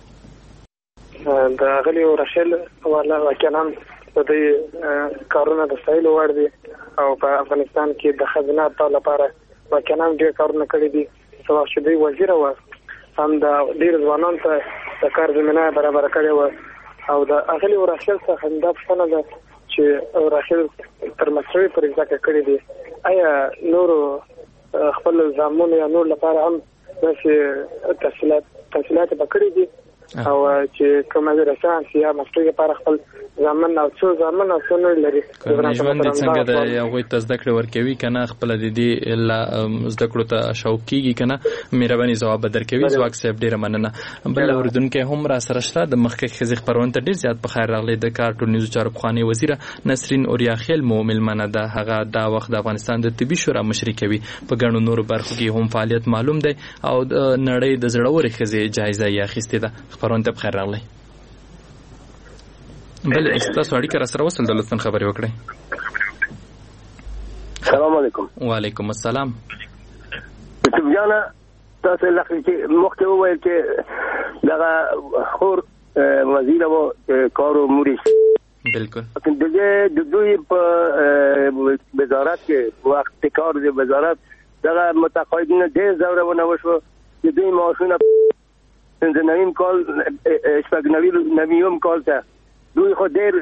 د غلی وراشل ولا وکلام د دې کارونه د سایل وړ دي او په افغانستان کې د خزانه په لپاره وکلام ډیر کارونه کړی دي. سوا شوی وزیر و هم د ډیر ځوانان ته د کار زمينه برابر کړې و او د اغلی وراشل څخه د افغانستان د چې وراشل تر مسوي پر ځکه کړی دي. آیا نور خپل زامن یا نور لپاره هم د تفصیلات پکړې دي او چې کومه درسان سیا مسوي لپاره خپل زامن او څو زامن او څو نور لري. ژوند څنګه د یو تزدکړه ورکوي کنه خپل د دې الا زدکړو ته شوق کیږي کنه. مهرباني جواب درکوي. زواک صاحب ډیره مننه. بل اوردونکو هم را سره شته د مخکې خزي خبرونه ډیر زیات په خیر راغلي. د کار ټولنیزو چارو خواني وزیره نسرین اوریاخیل مومل منه ده هغه دا وخت د افغانستان د طبي شورا مشري کوي. په ګڼو نورو برخو کې هم فعالیت معلوم دی او د نړۍ د زړوري خزي جایزه یې اخیستې ده. خبرونه په خیر راغلي. بل استاسو اړیکه را سره وصل د لطفاً خبري وکړئ. السلام علیکم. وعلیکم السلام. تبجانا تاسو لکه چې مخکې وویل چې دغه خور وزیر و کارو موریس بالکل د دوی په وزارت کې وخت کار د وزارت دغه متقاعدین ډېر زورونه وشو. د دوی معاشونه نویم کال نویم کال ته دوی خو ډېر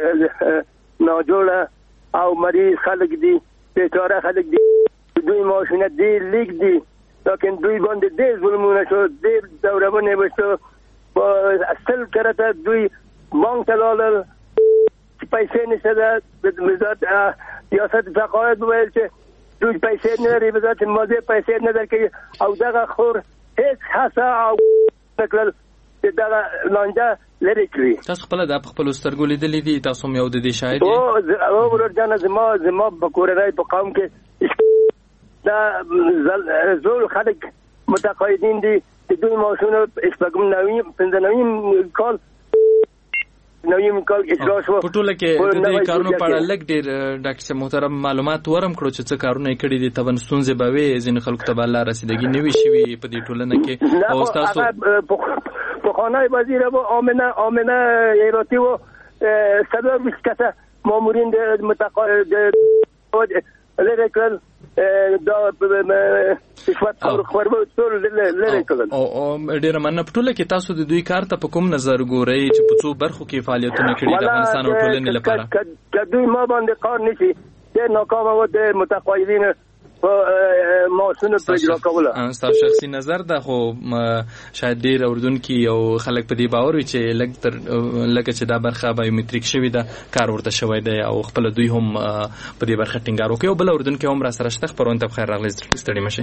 ناجوړه او مریض خلک دي بیچاره خلک دي. دوی معاشونه ډېر لیک دي لیکن دوی باندې ډېر ظلمونه شو ډېر زورونه وشو. په اصل کرته دوی بانک ته لاړل پیسې نشته د وزارت سیاست تقاعد ویل چې دوی پیسې نه لري وزارت مالیه پیسې نه درکوي او دغه خور هیڅ هڅه او نکړل چې دغه لانجه لري کړی. تاسو خپل د خپل سترګو لیدلې دي تاسو مې او د دې شاهد یې او ورځنه زما په کورنۍ په قوم کې دا زول خلک متقاعدین دي چې دوی معاشونه شپږم نویم پنځه کال نویم کال اجرا شو. په ټوله کې د دې کارونو په اړه لږ ډېر ډاکټر صاحب محترم معلومات ورم کړو چې څه کارونه یې کړي دي. تبن ستونزې به وي ځینې خلکو ته به الله رسیدګي نه وي شوي په دې ټولنه کې. او تاسو پخوانی وزیر و آمنه ایراتی و صدر کسه مامورین متقاعد لره کړل دا رشوت خورو ټول لره کړل. او ډیر مننه. په ټوله کې تاسو د دوی کار ته په کوم نظر ګورئ چې په څو برخو کې فعالیتونه کړي د افغانستان او ټولنې لپاره؟ که دوی ما باندې کار نشي د ناکام و د متقاعدین په معاشونه په اجرا کوله. تاسو شخصي نظر ده خو شاید ډیر اوردونکو او خلک په دې باور وي چې لکه چې دا برخه بایومټریک شوی ده کار ورته شوی دی او خپل دوی هم په دې برخه ټینګار وکړي. او بل اوردونکو هم را سره شته خبرونه ته بخیر راغلی ستړي مشي.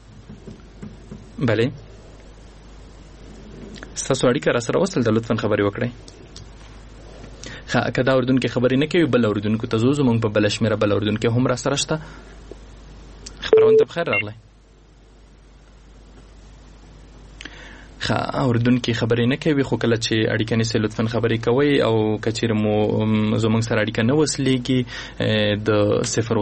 بله تاسو اړیکه را سره وصل د لطفاً خبري وکړئ. که دا اوردونکو خبرې نه کوي بل اوردونکو ته زموږ په بل شمیره بل اوردونکو هم را سره شته. خبرونه ته بخیر راغلی. اوردونکو خبرې نه کوي خو کله چې اړیکه نیسي لطفاً خبرې کوئ او کچیر مو زموږ سره اړیکه نه وسلیږي د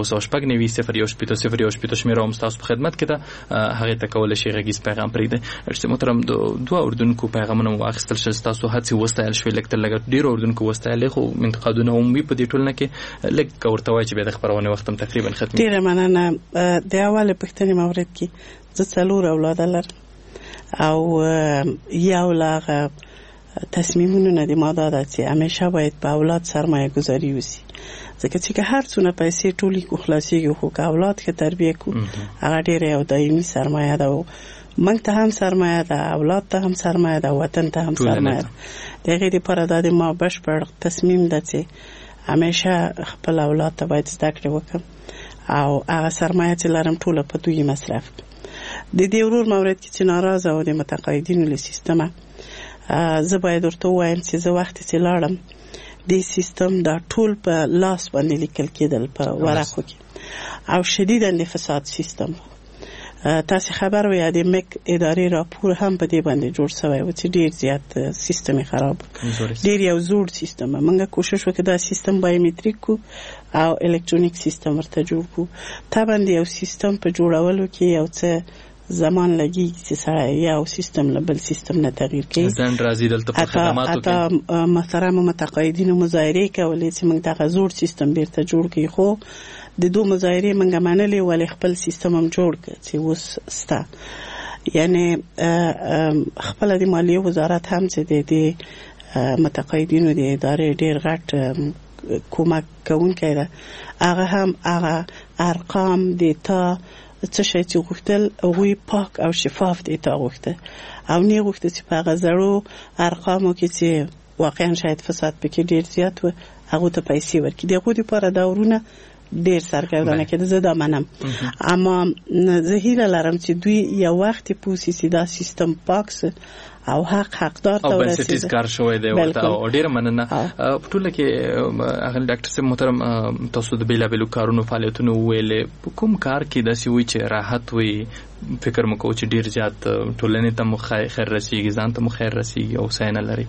0 شمیره هم ستاسو په خدمت کې ده هغې ته کولی شي غږیز پیغام پرېږدئ. ډاکټر محترم دوه اردونکو پیغامونه مو واخیستل شول ستاسو هڅې وستایل شوې لږ تر لږه ډېرو اردونکو وستایلې خو انتقادونه هم وي په دې ټولنه کې لږ ورته وایي چې بیا د خپرونې وخت هم تقریبا ختمي. ډېره مننه. د اولې پوښتنې مورد کې زه 4 اولاده لرم او یو لاغه تصمیمونه نه دي ما داده چې همیشه باید په اولاد سرمایه گذاری وسی ځکه چې هر څونه پیسې ټولي کو خلاصيږي خو که اولاد کې تربیه کو هغه ډېر یو دایمي سرمایه ده. موږ ته هم سرمایه ده اولاد ته هم سرمایه ده وطن ته هم سرمایه ده. د غیر پر دادي ما بشپړ تصمیم ده چې همیشه خپل اولاد ته باید زده کړې وکم او هغه سرمایه چې لرم ټوله په دوی مصرف. د دې ورور مورد کې چې ناراضه او د متقاعدینو له سیستمه زه باید ورته وایم چې زه وخت چې لاړم د سیستم دا ټول په لاس باندې لیکل کېدل په ورقو کې او شدیداً د فساد سیستم تاسو خبر وي د مک ادارې راپور هم په دې باندې جوړ شوی و چې ډیر زیات سیستم خراب ډیر یو زوړ سیستم موږ کوشش وکړو دا سیستم بایومټریک کو او الکترونیک سیستم ورته جوړ کو طبعا یو سیستم په جوړولو کې یو څه زمان لګي چې سره یو سیستم له بل سیستم نه تغییر کوي ځان راځي دلته په خدماتو کې محترم متقاعدین مظاهره کولې چې موږ دغه زوړ سیستم بیرته جوړ کړو خو د دوه مظاهره موږ منلې ولې خپل سیستم هم جوړ کړ چې اوس ستا یعنی خپل د مالیه وزارت هم چې د متقاعدینو د ادارې ډیر غټ کومک کوونکی ده هغه هم هغه ارقام دیتا څه شي چې غوښتل هغوی پاک او شفاف دیتا غوښته او نه غوښته چې په هغه زړو ارقامو کې چې واقعا شاید فساد پکې ډیر زیات و هغه ته پیسې ورکړي دغه لپاره داورونه ډیر سرګردانه کېده زه دا منم اما زه هیله لرم چې دوی یو وخت پوسی چې دا سیستم پاکس او حقدار ته ورسېږي او بنسټیز کار شوی دی ورته او ډیر مننه په ټوله کې هغه ډاکټر صاحب محترم تاسو د بیلابیلو کارونو فعالیتونو ویلې کوم کار کې داسې وي چې راحت وي فکر مکو چې ډیر زیات ټولنې ته مو خیر رسیږي ځان ته مو خیر رسیږي او ساين لري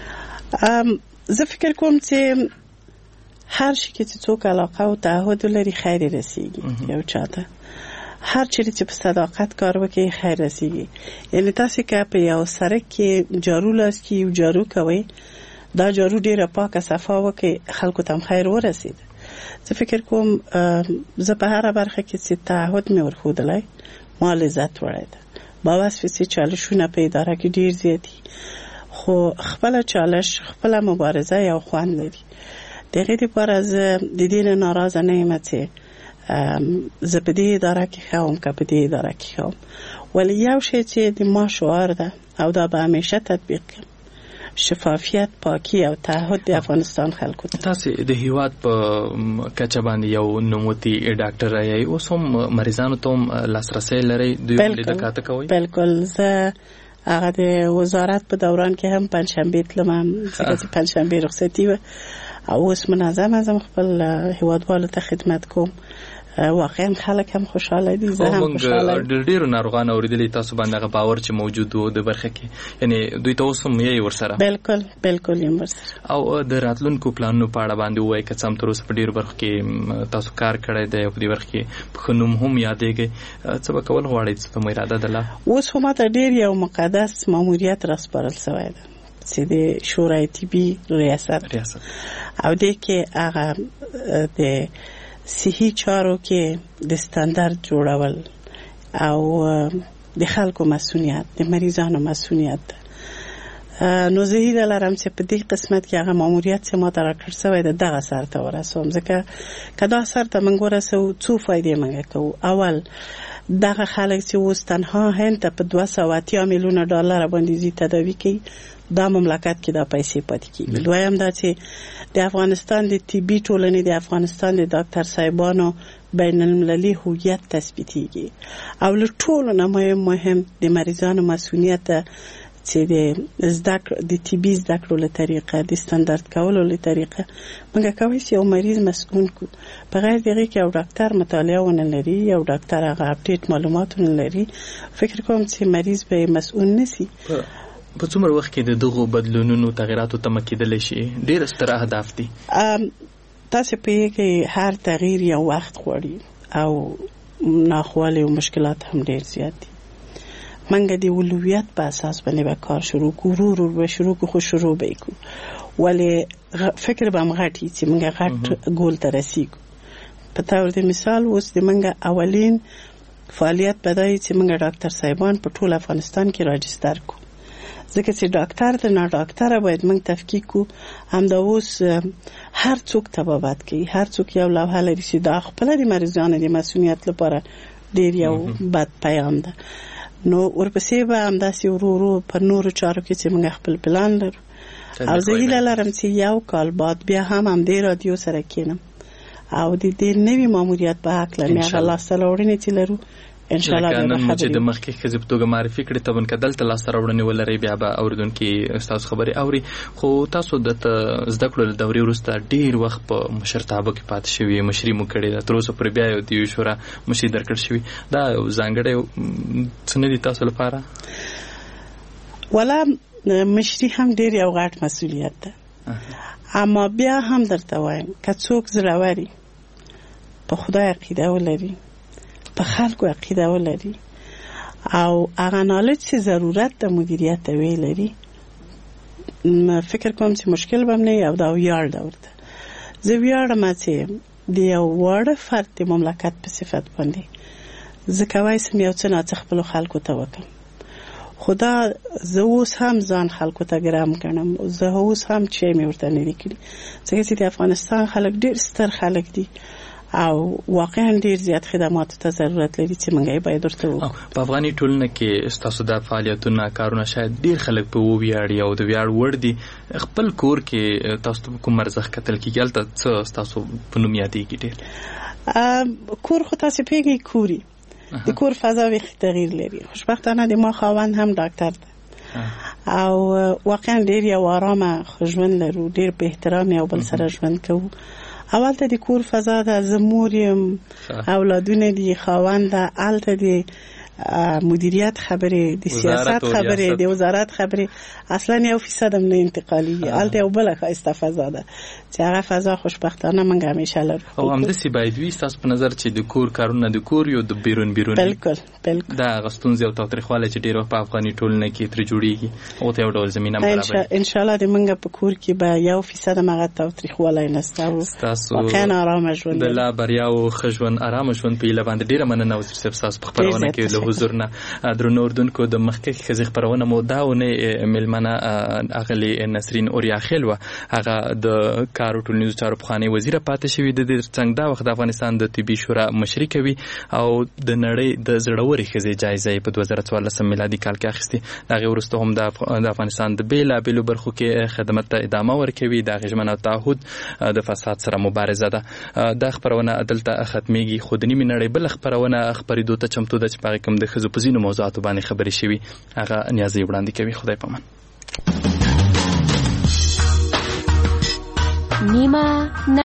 زه فکر کوم چې هر شي کې چې څوک علاقه او تعهد لري خیر رسیږي یو چاته هر چیرې چې په صداقت کار وکړي خیر رسیږي یعنی تاسو که په یو سړک کې جارو لاس کې یو جارو کوي دا جارو ډیره پاکه صفا وکړي خلکو ته خیر ورسید زه فکر کوم زه په هر برخه کې چې تعهد مې ورخودلای مال عزت وړای ده با واسه چې چالشونه په اداره کې ډیر زیاتی خو خپل چالش خپل مبارزه یو خوان لري دغه لپاره زه د دې نه ناراضه نه یم چې زه په دې اداره کې خاوم که په دې اداره کې خاوم ولی یو شی چې د ما شعار ده او دا به همیشه تطبیق کړم شفافیت پاکی او تعهد د افغانستان خلکو ته تاسو د هیواد په کچه باندې یو نوموتی ډاکټر راي اوس هم مریضانو ته لاسرسي لري دوی د کاته کوي بالکل زه هغه د وزارت په دوران کې هم پنځشنبه تلم ځکه چې پنځشنبه رخصتي و او اوس منظم خپل هیوادوالو ته خدمت کوم واقعا خلک هم خوشاله دي زه هم خوشاله یم ډیرو ناروغان اوریدلی تاسو باندې هغه باور چې موجود وو د برخه کې یعنی دوی ته اوس هم یې ورسره بالکل یم ورسره او د راتلونکو پلانونو په اړه باندې وایي که څم تر اوسه په ډیرو برخو کې تاسو کار کړی دی په دې برخه کې په خنوم هم یادېږي څه به کول غواړئ چې کومه اراده ده اوس هم ته ډیر یو مقدس ماموریت راسپارل شوی دی چې د شورای طبي ریاست او د کې هغه د صحي چارو کې د استاندارد جوړول او د خلکو مسؤلیت د مریضانو مسؤلیت نو زه هیله لرم چې په دې قسمت کې هغه ماموریت چې ما ته راکړل شوی دی دغه سر ته ورسوم ځکه که دا سر ته موږ ورسوو څو فایدې موږ کوو اول دغه خلک چې اوس تنها هند ته په 280 میلیونه ډالر باندې زی تداوی کوي دا مملکت کې دا پیسې پاتې کیږي دویم دا چې د افغانستان د طبي ټولنې د افغانستان د ډاکټر صاحبانو بین المللي هویت تثبیتيږي او له ټولو نه مهم د مریضانو مسؤلیت چې د طبي زده کړو له طریقه د استاندارد کولو له طریقه موږ کوي چې یو مریض مسؤل کو په غیر دغه کې یو ډاکټر مطالعه ونه لري یو ډاکټر هغه اپډیټ معلومات نه لري فکر کوم چې مریض به مسؤل نشي په څومره وخت کې د دغو بدلونونو تغیراتو ته مکیدل شي ډیر ستر اهداف دي تاسو په کې هر تغییر یو وخت غواړي او ناخواله او مشکلات هم ډیر زیات دي منګه دی ولویت په اساس باندې به کار شروع کوو به شروع کو خو شروع به کو ولی فکر به مغاټي چې منګه غټ ګول ته رسیږو په تور د مثال اوس د منګه اولین فعالیت بدای چې منګه ډاکټر صاحبان په ټول افغانستان کې راجستر کو ځکه چې ډاکټر ته نه ډاکټر باید موږ تفکیک کو هم دا اوس هر څوک تبابت کوي هر څوک یو لوحه لري چې دا خپل د مریضانو د مسؤلیت لپاره ډیر یو بد پیغام ده نو ورپسې به هم داسې ورو په نورو چارو کې چې موږ خپل پلان لرو او زه هیله لرم چې یو کال بعد بیا هم دې رادیو سره کېنم او د دې نوي ماموریت په حق لري هغه لاسته راوړنې چې لرو ان شاء الله نن چې د مخکې ښځې په توګه معرفي کړې طبعا که دلته لاسته راوړنې ولرئ بیا به اورېدونکي ستاسو خبرې اوري. خو تاسو د زده کړو له دورې وروسته ډېر وخت په مشرتابه کې پاتې شوي، مشري مو کړې ده، تر اوسه پورې بیا یو د یوې شورا مشري درکړل شوي. دا ځانګړی څه نه دي تاسو لپاره؟ ولا مشري هم ډېر یو غټ مسؤلیت ده، اما بیا هم درته وایم که څوک زړور په خدای عقیده ولري، په خلکو عقیده ولري او هغه نالج چې ضرورت د مدیریت ته لري، فکر کوم چې مشکل به نه وي. او دا ویاړ ده ورته. زه ویاړم چې د یو واړه فرد د مملکت په صفت باندې زه کولی شم یو څه ناڅه خپلو خلکو ته وکړم. خو دا زه اوس هم ځان خلکو ته ګرم ګڼم، زه اوس هم چې مې ورته نه دي کړي، ځکه چې د افغانستان خلک ډېر ستر خلک دي او واقعا ډیر زیات خدماتو ته ضرورت لري چې موږ یې باید ورته وکړو. په افغاني ټولنه کې ستاسو د فعالیتونو کارونه شاید ډیر خلک په ویاړي او د ویاړ وړ دي. خپل کور کې تاسو کوم ارزښت کتل کېږي؟ هلته څه ستاسو په نوم یادېږي ډېر؟ کور خو تاسې پوهېږئ کوري د کور فضا ویښ تغییر لري. خوشبختانه د ما خاوند هم ډاکټر ده او واقعا ډیر یو آرامه ژوند لرو، ډیر په احترام یو بل سره ژوند کوو. اول ته د کور فضا ده، زه مور یم، اولادونه دي، خاوند ده، هلته د مدیریت خبرې، د سیاست خبرې، د وزارت خبرې اصلا 1% هم نه انتقالي. هلته یو بله ښایسته فضا ده چې هغه فضا خوشبختانه موږ همیشه لرو. او همداسې باید وي ستاسو په نظر چې د کور کارونه د کور یو د بیرون بالکل دا هغه ستونزې او تاوتریخوالی چې ډېر وخت په افغاني ټولنه کې ترې جوړېږي هغو ته یو ډول زمینه برابروي. انشاءالله د موږ په کور کې به 1% هم هغه تاوتریخوالی نشته او واقعا ارامه ژوند د لا بریا او ښه ژوند، ارامه ژوند په هیله باندې ډېره مننه وزیر صاحب ستاسو په خپرونه کې له حضور نه. درنو اردوونکو، د مخکې ښځې خپرونه مو دا اونۍ میلمنه اغلې نسرین اوریاخیل وه. هغه د کار او ټولنیزو چارو پخوانۍ وزیره پاتې شوې ده. د څنګ دا وخت د افغانستان د طبي شورا مشري کوي او د نړۍ د زړورې ښځې جایزه یې په 2014 میلادي کال کې اخیستې. د هغې وروسته هم د افغانستان د بېلابېلو برخو کې خدمت ته ادامه ورکوي. د هغې ژمنه او تعهد د فساد سره مبارزه ده. دا خپرونه دلته ختمېږي، خو د نیمې نړۍ بله خپرونه خپرېدو ته چمتو ده چې په هغې کې هم د ښځو په ځینو موضوعاتو باندې خبرې شوي. هغه نیازې وړاندې کوي. خدای پامان. نیمه